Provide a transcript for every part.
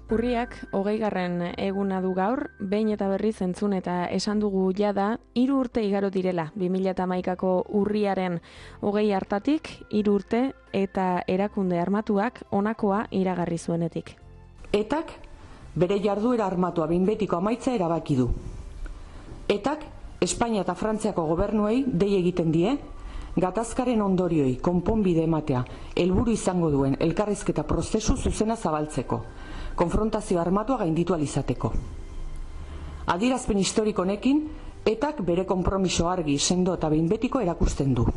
Urriak 20. eguna du gaur, behin eta berriz entzun eta esan dugu jada, 3 urte igaro direla, 2011ko urriaren 20 hartatik, 3 urte eta erakunde armatuak honakoa iragarri zuenetik. Etak bere jarduera armatua behin betiko amaitza erabaki du. Etak Espainia eta Frantziako gobernuei dei egiten die, gatazkaren ondorioi konponbide ematea helburu izango duen elkarrizketa prozesu zuzena zabaltzeko, konfrontazio armatua gainditu ahal izateko. Adierazpen historiko honekin, etak bere konpromiso argi, sendo eta behin betiko erakusten du.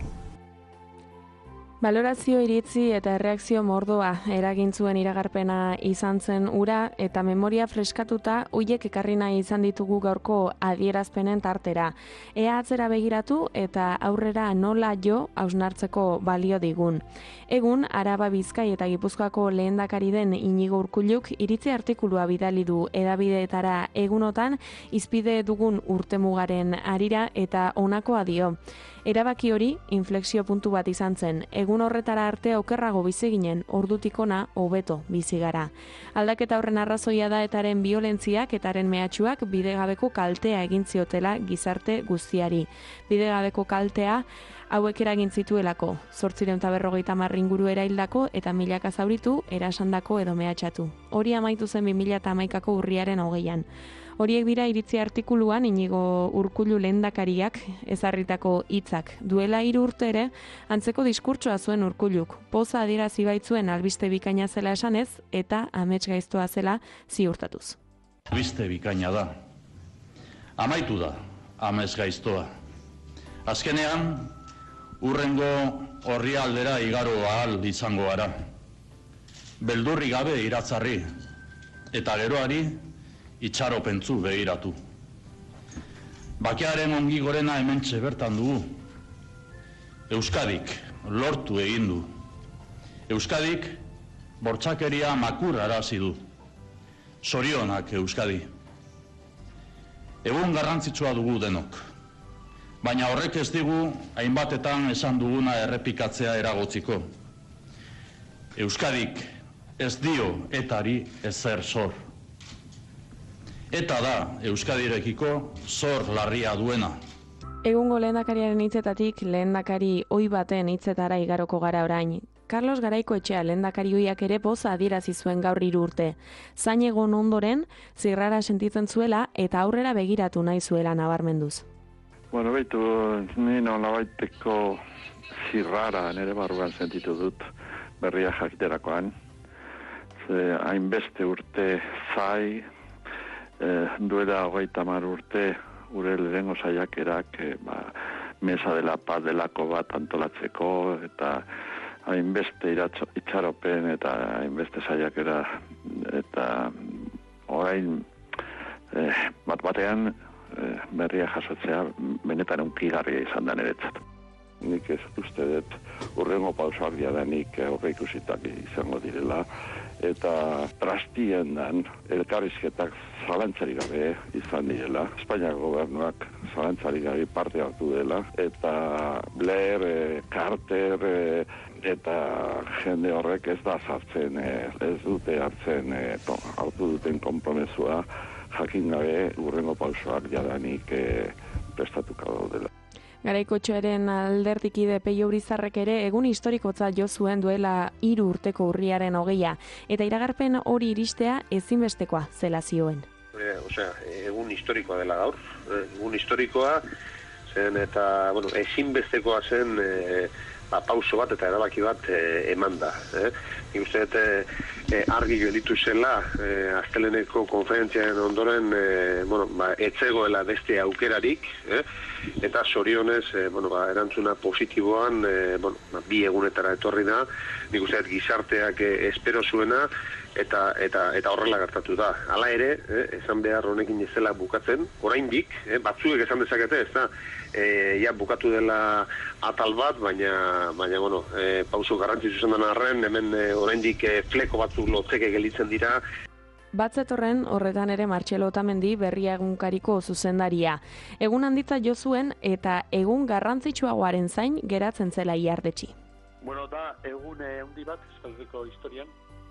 Balorazio iritzi eta erreakzio mordoa eragin zuen iragarpena izan zen ura eta memoria freskatuta hoiek ekarri nahi izan ditugu gaurko adierazpenen tartera. Ea atzera begiratu eta aurrera nola jo hausnartzeko balio digun. Egun, Araba, Bizkai eta Gipuzkoako lehendakari den Inigo Urkulluk iritzi artikulua bidali du hedabideetara egunotan izpide dugun urtemugaren harira eta honakoa dio. Erabaki hori inflexio puntu bat izan zen. Egun horretara arte okerrago bizi ginen, ordutik ona hobeto bizi gara. Aldaketa horren arrazoia da etaren biolentziak etaren mehatxuak bidegabeko kaltea egin ziotela gizarte guztiari. Bidegabeko kaltea hauek eragin zituelako, 850 inguru eraildako eta milaka zauritu, erasandako edo mehatxatu. Hori amaitu zen 2011ko urriaren 20an. Horiek dira iritzi artikuluan Inigo Urkullu lehendakariak ezarritako hitzak. Duela 3 urte ere, antzeko diskurtsoa zuen Urkulluk. Poza adierazi baitzuen albiste bikaina zela esanez eta amets gaiztoa zela ziurtatuz. Albiste bikaina da. Amaitu da, amets gaiztoa. Azkenean, urrengo orrialdera igaro ahal izango gara. Beldurri gabe iratzarri, eta geroari itxaropentzu begiratu. Bakearen ongi gorena hementxe bertan dugu. Euskadik lortu egin du. Euskadik bortxakeria makur arazi du. Zorionak Euskadi. Egun garrantzitsua dugu denok. Baina horrek ez digu hainbatetan esan duguna errepikatzea eragotziko. Euskadik ez dio etari ezer zor. Eta da Euskadirekiko zor larria duena. Egungo lehendakariaren hitzetatik lehendakari ohi baten hitzetara igaroko gara orain. Carlos Garaikoetxea lehendakari ohiak ere poza adierazi zuen gaur 3 urte. Zain egon ondoren, zirrara sentitzen zuela eta aurrera begiratu nahi zuela nabarmenduz. Bueno, baitu, ni nolabaiteko zirrara nire barruan sentitu dut berria jakiterakoan. Hainbeste urte zai, duela 30 urte gure lehengo saiakerak mesa de la paz delako bat antolatzeko eta hainbeste itxaropen eta hainbeste saiakera eta orain batean berria jasotzea benetan unkigarria izan da niretzat. Nik ez uste dut urrengo pausoak diadanik aurreikusitak izango direla eta trastien dan elkarrizketak zalantzarik gabe izan direla. Espainiako gobernuak zalantzarik gabe parte hartu dela eta Blair, Carter eta jende horrek ez da sartzen, ez dute hartzen hartu duten konpromesua jakin gabe urrengo pausoak jadanik prestatuko daudela. Garaikoetxearen alderdikide Peio Urizarrek ere egun historikotza jo zuen duela 3 urteko urriaren 20a eta iragarpen hori iristea ezinbestekoa zela zioen. Egun historikoa dela gaur, egun historikoa zen eta ezinbestekoa zen pauso bat eta erabaki bat eman da. Nik uste dut argi gelditu zela Asteleneko konferentziaren ondoren etzegoela beste aukerarik eta zorionez erantzuna positiboan 2 egunetara etorri da. Nik uste dut gizarteak espero zuena eta horrela gertatu da. Hala ere, esan behar honekin ez dela bukatzen, oraindik, batzuek esan dezakete, ez da, bukatu dela atal bat, baina pauso garrantzitsu izan den arren, hemen oraindik fleko batzuk lotzeke gelditzen dira. Batzetorren horretan ere Martxelo Otamendi Berria egunkariko zuzendaria. Egun handitza jo zuen eta egun garrantzitsuagoaren zain geratzen zela Iardetxi. Da egun handi bat Euskal Herriko historian.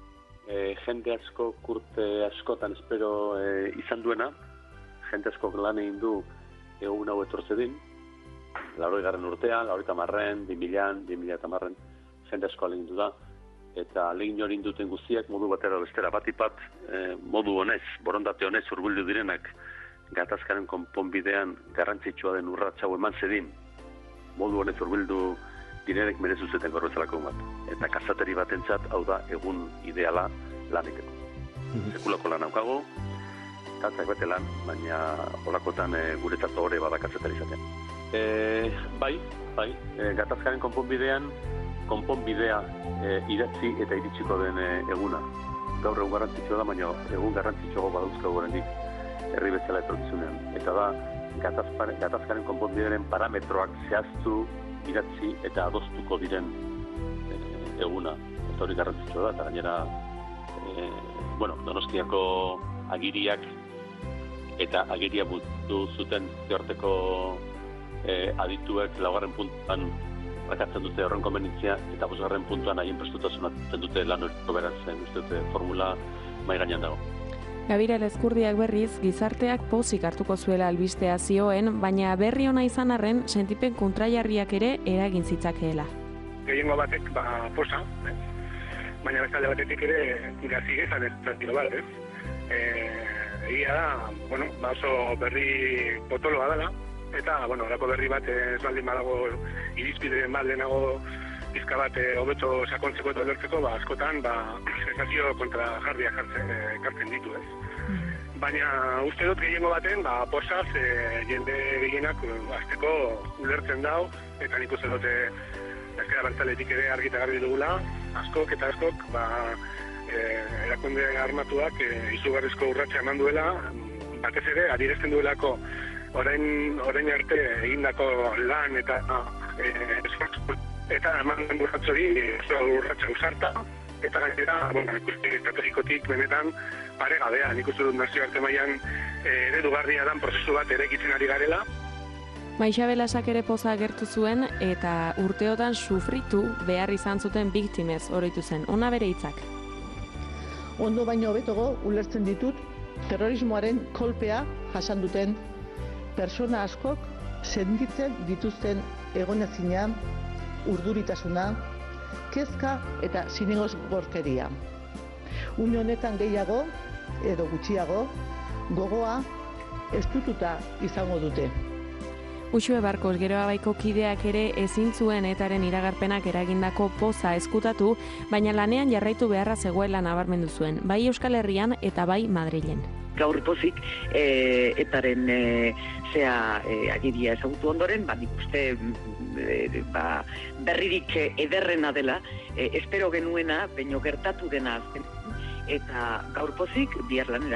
jende asko, urte askotan espero izan duena, jende asko lan egin du egun hau etortze din, 80. urtean, 90, 2000, 2010, jende asko alegin du da, eta alegin hori induten guztiak modu batera bestera batipat, modu honez, borondate honez hurbildu direnak, gatazkaren konponbidean garrantzitsua den urrats hau eman zedin, modu honez hurbildu direnek merezu zuten gaur bezalako bat. Eta kazateri batentzat hau da egun ideala lan egiteko. Sekulako lan haukago, tatzak bete lan, baina holakotan guretzat hori bada kazateri izaten. Bai, gatazkaren konponbidea idatzi eta iritsiko den eguna. Gaur egun garrantzitsua da, baina egun garrantzitsuago badauzkago oraindik herri bezala etorkizunean. Eta da, gatazkaren konponbidearen parametroak zehaztu, idatzi eta adostuko diren eguna. Eta hori garrantzitsua da, eta gainera Donostiako agiriak eta agiria butu zuten teorteko adituek laugarren puntuan bakatzen dute horren konbenitzia eta bosgarren puntuan haien prestutasuna dute lan horiko beratzen, uste dute formula mai gainean dago. Gabriel Ezkurdiak berriz, gizarteak pozik hartuko zuela albistea zioen, baina berri ona izan arren, sentipen kontraiarriak ere eragin zitzakeela. Gehiengo batek, posa, baina bezalde batetik ere gazi gezan ez zantiro bat, egia da, oso berri potoloa dela, eta, horako berri bat ez baldin badago irizpideen bat lehenago bizka bat hobeto sakontzeko eta lertzeko, askotan sensazio kontra jarriak ekartzen ditu, ez. Baina uste dut gehiengo baten, posaz, jende gehienak azteko ulertzen dau, eta nik uste dute ezkera bertzaletik ere argita garbi dugula, askok, erakunde armatuak izugarrizko urratsa eman duela, batez ere, adierazten duelako orain arte egindako lan eta esfortzu eta eman den urratzori urratsa usarta, eta gainera, ikusten estrategikotik benetan paregabea, nik uste dut nazioarte mailan eredugarria dan prozesu bat eraikitzen ari garela. Maixa Belasak ere poza agertu zuen eta urteotan sufritu behar izan zuten biktimez oroitu zen. Ona bere hitzak. Ondo baino hobetogo ulertzen ditut terrorismoaren kolpea jasan duten persona askok sentitzen dituzten egonezina, urduritasuna, kezka eta zinegotzikeria. Une honetan gehiago edo gutxiago gogoa estututa izango dute. Uxue Barkos Geroabaiko kideak ere ezin zuen etaren iragarpenak eragindako poza eskutatu, baina lanean jarraitu beharra zegoela nabarmendu zuen, bai Euskal Herrian eta bai Madrilen. Gaur pozik etaren agiria ezagutu ondoren, nik uste berririk ederrena dela, espero genuena, baino gertatu dena azken, eta gaur pozik bihar lanera.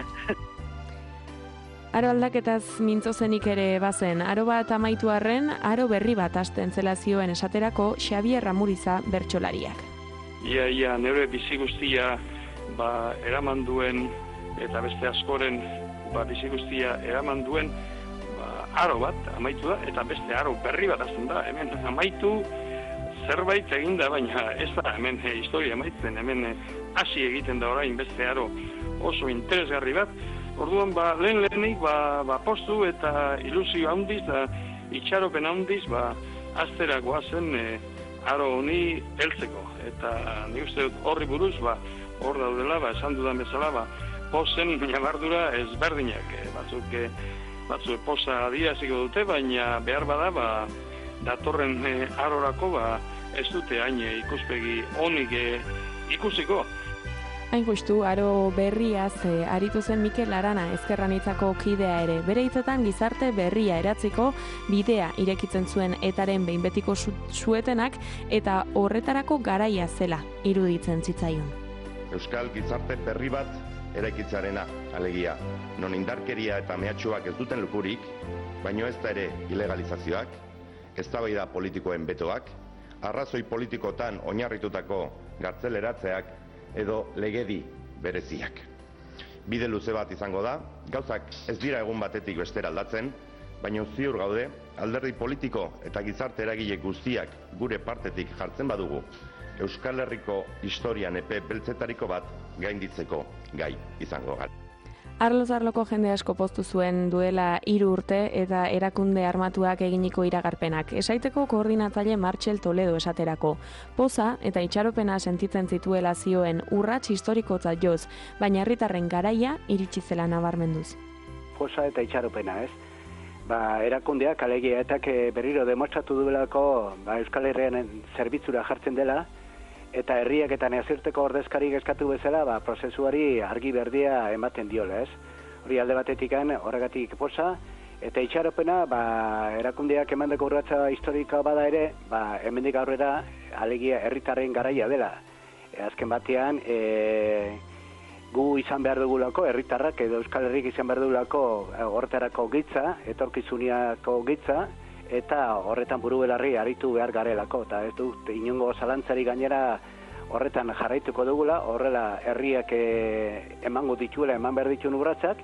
Aro aldaketaz mintzo zenik ere bazen, aro bat amaitu arren, aro berri bat hasten zela zioen esaterako Xabier Ramuriza bertsolariak. Ia neure bizi guztia eraman duen eta beste askoren bizi guztia eraman duen aro bat amaitu da eta beste aro berri bat hasten da. Hemen amaitu zerbait eginda, baina ez da hemen historia amaitzen, hemen hasi egiten da orain beste aro oso interesgarri bat. Orduan, lehenik postu eta ilusio handiz, itxaropen handiz, aztera goazen aro honi heltzeko. Eta nik uste horri buruz, hor daudela, esan dudan bezala, pozen nabardura ezberdinak. Batzuk poza adieraziko dute, baina behar bada, datorren arorako, ez dute hain ikuspegi onik ikusiko. Hain justu, aro berriaz aritu zen Mikel Arana ezkerranitzako kidea ere. Bere hitzetan gizarte berria eratziko bidea irekitzen zuen etaren behin betiko suetenak eta horretarako garaia zela iruditzen zitzaion. Euskal gizarte berri bat eraikitzearena, alegia, non indarkeria eta mehatxuak ez duten lukurik, baino ez da ere ilegalizazioak, eztabaida politikoen betoak, arrazoi politikotan oinarritutako gartzeleratzeak, edo legedi bereziak. Bide luze bat izango da, gauzak ez dira egun batetik bestera aldatzen, baina ziur gaude, alderdi politiko eta gizarte eragile guztiak gure partetik jartzen badugu, Euskal Herriko historian epe beltzetariko bat gainditzeko gai izango gara. Arloz arloko jende asko poztu zuen duela 3 urte eta erakunde armatuak eginiko iragarpenak. Esaiteko koordinatzaile Martxel Toledo esaterako. Poza eta itxaropena sentitzen zituela zioen urrats historikotzat joz, baina herritarren garaia iritsi zela nabarmenduz. Poza eta itxaropena, ez? Erakundeak alegia eta berriro demostratu duelako Euskal Herriaren zerbitzura jartzen dela, eta herriak eta nazioarteko ordezkarik eskatu bezala, prozesuari argi berdia ematen diola, ez? Hori alde batetikan, horregatik poza, eta itxaropena, erakundeak emandako urratsa historikoa bada ere, hemendik aurrera, alegia herritarren garaia dela. Azken batean, gu izan behar dugulako, herritarrak edo Euskal Herrik izan behar dugulako horretarako gitza, etorkizuniako gitza, eta horretan buru belarri aritu behar garelako, eta ez dut inongo zalantzari gainera horretan jarraituko dugula, horrela herriak emango dituela, eman behar dituen urratsak,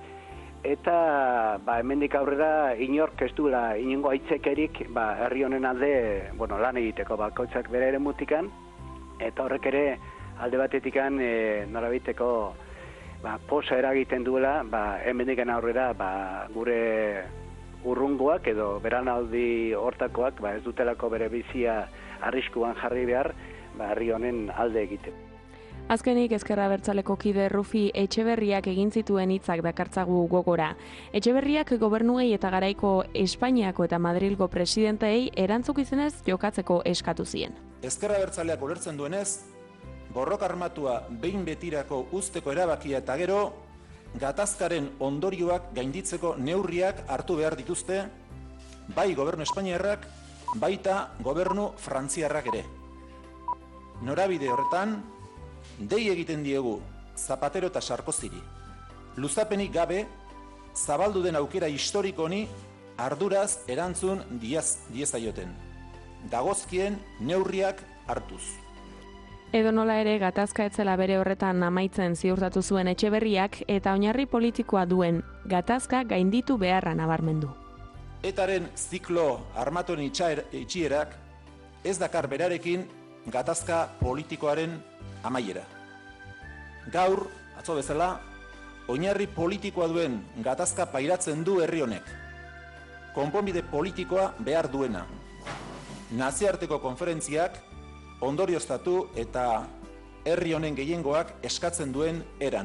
eta hemendik aurrera inork ez duela inongo aitzekerik herri honen alde lan egiteko, bakoitzak bere ere mutikan, eta horrek ere alde batetikan norabiteko posa eragiten duela, hemendik aurrera gure urrungoak edo beranaldi hortakoak ez dutelako bere bizia arriskuan jarri behar herri honen alde egiten. Azkenik Ezker Abertzaleko kide Rufi Etxeberriak egin zituen hitzak dakartzagu gogora. Etxeberriak gobernuei eta garaiko Espainiako eta Madrilgo presidenteei erantzukizunez jokatzeko eskatu zien. Ezker Abertzaleak ulertzen duenez, borroka armatua behin betirako uzteko erabakia eta gero gatazkaren ondorioak gainditzeko neurriak hartu behar dituzte, bai gobernu espainiarrak, baita gobernu frantziarrak ere. Norabide horretan, dei egiten diegu Zapatero eta Sarkoziri. Luzapenik gabe, zabaldu den aukera historiko honi arduraz erantzun diezaioten. Dagozkien neurriak hartuz. Edo nola ere gatazka etzela bere horretan amaitzen ziurtatu zuen Etxeberriak eta oinarri politikoa duen gatazka gainditu beharra nabarmendu. Etaren ziklo armatuen itxierak ez dakar berarekin gatazka politikoaren amaiera. Gaur, atzo bezala, oinarri politikoa duen gatazka pairatzen du herri honek. Konponbide politikoa behar duena. Nazioarteko konferentziak ondorioztatu eta herri honen gehiengoak eskatzen duen eran.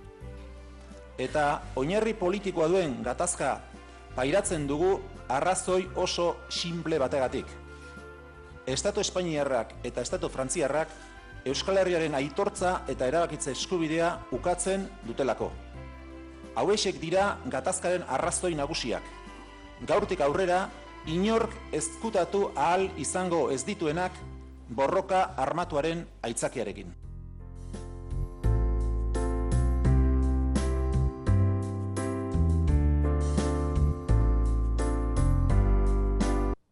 Eta oinarri politikoa duen gatazka pairatzen dugu arrazoi oso simple bategatik. Estatu Espainiarrak eta Estatu Frantziarrak Euskal Herriaren aitortza eta erabakitze eskubidea ukatzen dutelako. Hauexek dira gatazkaren arrazoi nagusiak. Gaurtik aurrera, inork ezkutatu ahal izango ez dituenak borroka armatuaren aitzakiarekin.